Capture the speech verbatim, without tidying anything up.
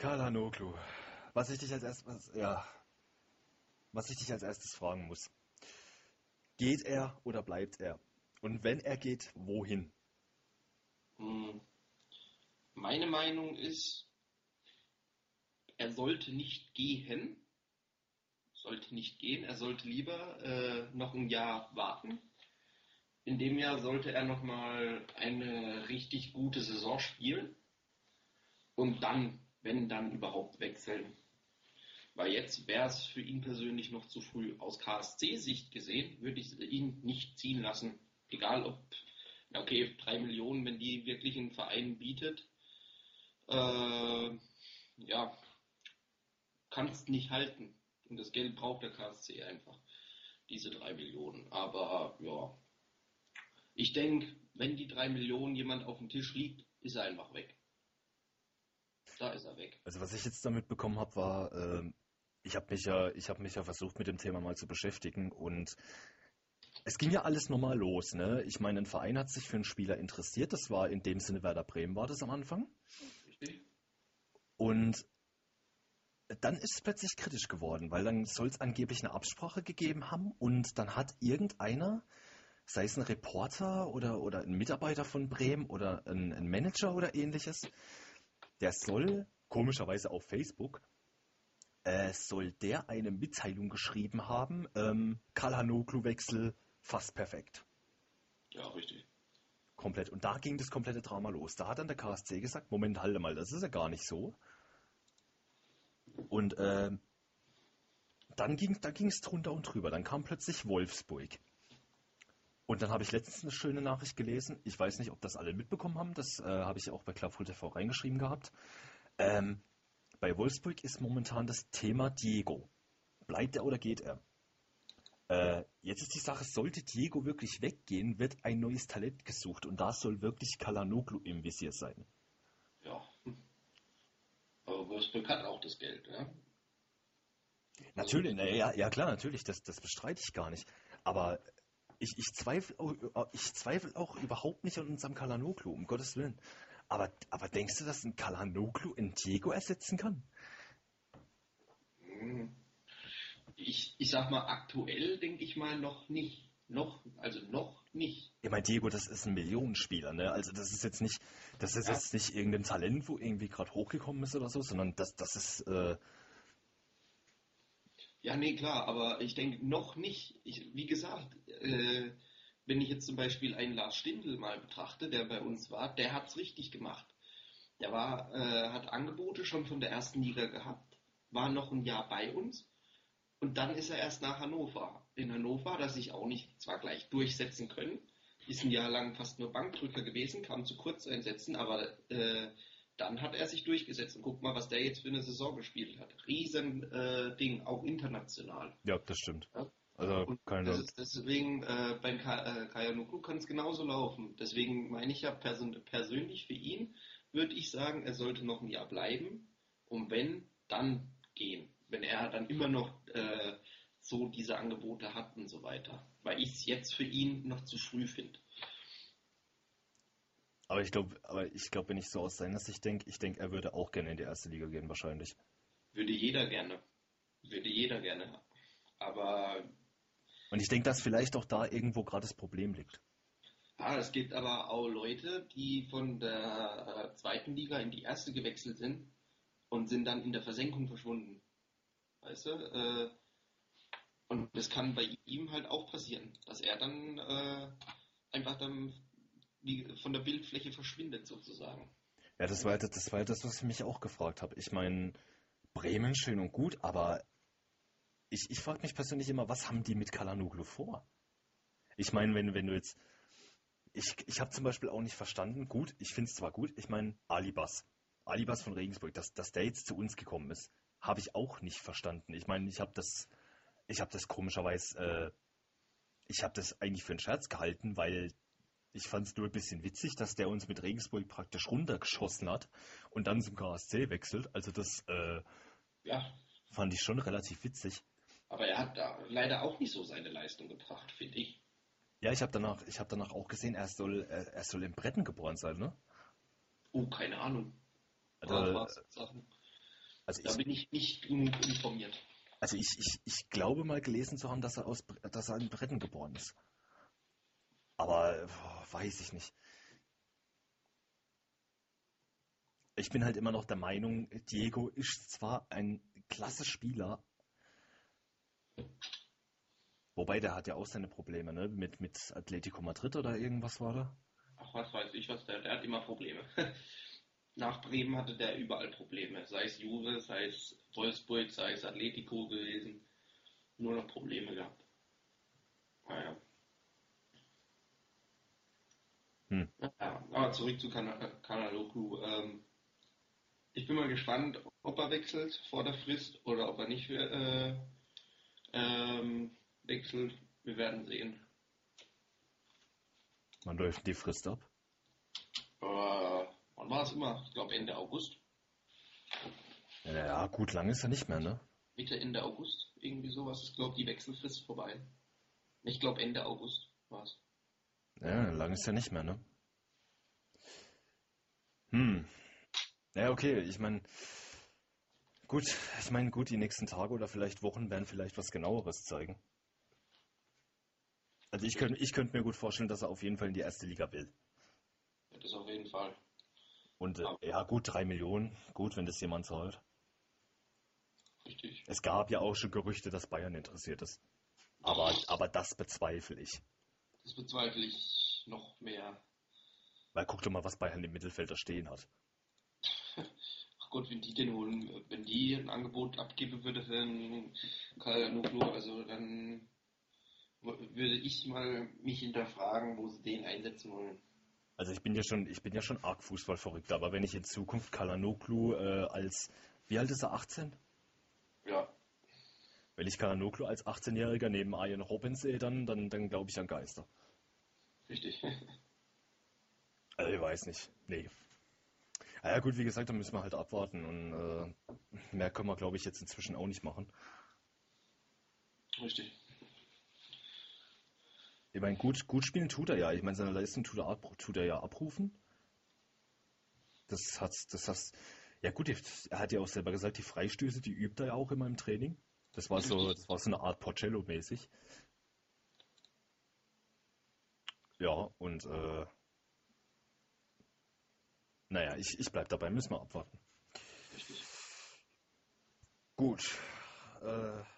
Çalhanoğlu, was ich dich als erstes, ja, was ich dich als erstes fragen muss. Geht er oder bleibt er? Und wenn er geht, wohin? Hm, Meine Meinung ist, er sollte nicht gehen, sollte nicht gehen, er sollte lieber äh, noch ein Jahr warten. In dem Jahr sollte er nochmal eine richtig gute Saison spielen und dann, wenn dann überhaupt wechseln. Weil jetzt wäre es für ihn persönlich noch zu früh. Aus K S C-Sicht gesehen würde ich ihn nicht ziehen lassen. Egal ob, na okay, drei Millionen, wenn die wirklich einen Verein bietet, äh, ja, kannst nicht halten. Und das Geld braucht der K S C einfach, diese drei Millionen. Aber ja, ich denke, wenn die drei Millionen jemand auf dem Tisch liegt, ist er einfach weg. Da ist er weg. Also was ich jetzt damit bekommen habe, war, ähm, ich habe mich ja, ich habe mich ja versucht mit dem Thema mal zu beschäftigen und es ging ja alles normal los, ne? Ich meine, ein Verein hat sich für einen Spieler interessiert, das war in dem Sinne Werder Bremen war das am Anfang Richtig? und dann ist es plötzlich kritisch geworden, weil dann soll es angeblich eine Absprache gegeben haben und dann hat irgendeiner, sei es ein Reporter oder, oder ein Mitarbeiter von Bremen oder ein, ein Manager oder ähnliches, der soll komischerweise auf Facebook äh, soll der eine Mitteilung geschrieben haben, ähm, Çalhanoğlu-Wechsel fast perfekt. Ja, richtig. Komplett. Und da ging das komplette Drama los. Da hat dann der K S C gesagt, Moment, halte mal, das ist ja gar nicht so. Und ähm, dann ging da ging es drunter und drüber. Dann kam plötzlich Wolfsburg. Und dann habe ich letztens eine schöne Nachricht gelesen. Ich weiß nicht, ob das alle mitbekommen haben. Das äh, habe ich auch bei Clubful T V reingeschrieben gehabt. Ähm, bei Wolfsburg ist momentan das Thema Diego. Bleibt er oder geht er? Äh, jetzt ist die Sache, sollte Diego wirklich weggehen, wird ein neues Talent gesucht und da soll wirklich Çalhanoğlu im Visier sein. Ja. Aber Wolfsburg hat auch das Geld, ja. Also, Natürlich, na, ja, ja klar, natürlich, das, das bestreite ich gar nicht. Aber ich, ich zweifle auch, ich zweifle auch überhaupt nicht an unserem Çalhanoğlu, um Gottes Willen. Aber, aber denkst du, dass ein Çalhanoğlu in Diego ersetzen kann? hm, ich, ich sag mal, aktuell denke ich mal noch nicht. Noch, also noch nicht. Ich meine, Diego, das ist ein Millionenspieler, ne? Also das ist jetzt nicht, das ist Ja, jetzt nicht irgendein Talent, wo irgendwie gerade hochgekommen ist oder so, sondern das, das ist, äh, ja, nee, klar, aber ich denke noch nicht. Ich, wie gesagt, äh, wenn ich jetzt zum Beispiel einen Lars Stindl mal betrachte, der bei uns war, der hat's richtig gemacht. Der war, äh, hat Angebote schon von der ersten Liga gehabt, war noch ein Jahr bei uns und dann ist er erst nach Hannover. In Hannover hat er sich auch nicht zwar gleich durchsetzen können, ist ein Jahr lang fast nur Bankdrücker gewesen, kam zu Kurzeinsätzen, aber äh, dann hat er sich durchgesetzt und guck mal, was der jetzt für eine Saison gespielt hat. Riesen äh, Ding, auch international. ja, das stimmt. Ja? Also Und das keine, ist deswegen äh, beim Ka äh, Kajanuklu kann es genauso laufen. Deswegen meine ich ja person persönlich für ihn, würde ich sagen, er sollte noch ein Jahr bleiben und wenn, dann gehen. Wenn er dann immer noch äh, so diese Angebote hat und so weiter. Weil ich es jetzt für ihn noch zu früh finde. aber ich glaube, aber ich glaube, wenn ich so aus seiner Sicht denke, ich denke, er würde auch gerne in die erste Liga gehen, wahrscheinlich. Würde jeder gerne. Würde jeder gerne. Aber Und ich denke, dass vielleicht auch da irgendwo gerade das Problem liegt. ah, es gibt aber auch Leute, die von der äh, zweiten Liga in die erste gewechselt sind und sind dann in der Versenkung verschwunden. Weißt du? Äh, und das kann bei ihm halt auch passieren, dass er dann äh, einfach dann wie von der Bildfläche verschwindet sozusagen. Ja, das war ja das, das war ja das, was ich mich auch gefragt habe. Ich meine, Bremen schön und gut, aber ich, ich frage mich persönlich immer, was haben die mit Çalhanoğlu vor? Ich meine, wenn, wenn du jetzt, ich, ich habe zum Beispiel auch nicht verstanden, gut, ich finde es zwar gut, ich meine, Alibas, Alibas von Regensburg, dass, dass der jetzt zu uns gekommen ist, habe ich auch nicht verstanden. Ich meine, ich habe das, ich habe das komischerweise, äh, ich habe das eigentlich für einen Scherz gehalten, weil ich fand es nur ein bisschen witzig, dass der uns mit Regensburg praktisch runtergeschossen hat und dann zum K S C wechselt. Also das äh, Ja, fand ich schon relativ witzig. aber er hat da leider auch nicht so seine Leistung gebracht, finde ich. Ja, ich habe danach, ich habe danach auch gesehen, er soll, er, er soll in Bretten geboren sein, ne? Oh, keine Ahnung. Was Also, war's? Sachen. Also Da ich, bin ich nicht genug informiert. also ich, ich, ich glaube mal gelesen zu haben, dass er aus, Bre- dass er in Bretten geboren ist. Aber boah, weiß ich nicht. Ich bin halt immer noch der Meinung, Diego ist zwar ein klasse Spieler, wobei der hat ja auch seine Probleme, ne? Mit, mit Atletico Madrid oder irgendwas war da. Ach, was weiß ich, was der, der hat immer Probleme. Nach Bremen hatte der überall Probleme. Sei es Juve, sei es Wolfsburg, sei es Atletico gewesen. Nur noch Probleme gehabt. Naja. Hm. Ja, aber zurück zu Kanaloglu. Ähm, ich bin mal gespannt, ob er wechselt vor der Frist oder ob er nicht äh, ähm, wechselt. Wir werden sehen. Wann läuft die Frist ab? Äh, wann war es immer? Ich glaube Ende August. Ja, ja, gut, lang ist er nicht mehr, ne? Mitte, Ende August. Irgendwie sowas. Ich glaube, die Wechselfrist vorbei. Ich glaube Ende August war es. Ja, lang ist er nicht mehr, ne? Hm. Ja, okay, ich meine, gut, ich meine, gut, die nächsten Tage oder vielleicht Wochen werden vielleicht was genaueres zeigen. Also ich könnte ich könnt mir gut vorstellen, dass er auf jeden Fall in die erste Liga will. Ja, das auf jeden Fall. Und äh, Aber ja, gut, drei Millionen, gut, wenn das jemand zahlt. richtig. Es gab ja auch schon Gerüchte, dass Bayern interessiert ist. Aber, aber das bezweifle ich. Das bezweifle ich noch mehr. Weil guck doch mal, was Bayern im Mittelfeld da stehen hat. Ach Gott, wenn die den holen, wenn die ein Angebot abgeben würde für einen Kaljanoglu, also dann würde ich mal mich hinterfragen, wo sie den einsetzen wollen. Also ich bin ja schon, ich bin ja schon arg Fußballverrückt, aber wenn ich in Zukunft Çalhanoğlu äh, als, wie alt ist er, achtzehn? Ja, Wenn ich Çalhanoğlu als achtzehn-Jähriger neben Arjen Robben sehe, dann, dann, dann glaube ich an Geister. richtig. Also ich weiß nicht. Nee. Ah ja gut, wie gesagt, dann müssen wir halt abwarten und äh, mehr können wir, glaube ich, jetzt inzwischen auch nicht machen. Richtig. Ich meine, gut, gut spielen tut er ja. Ich meine, seine Leistung tut er, ab, tut er ja abrufen. Das hat, das hat, ja gut, er hat ja auch selber gesagt, die Freistöße, die übt er ja auch immer im Training. Das war so, Richtig. das war so eine Art Porcello-mäßig. Ja, und äh, naja, ich, ich bleib dabei, müssen wir abwarten. Richtig. Gut. Äh,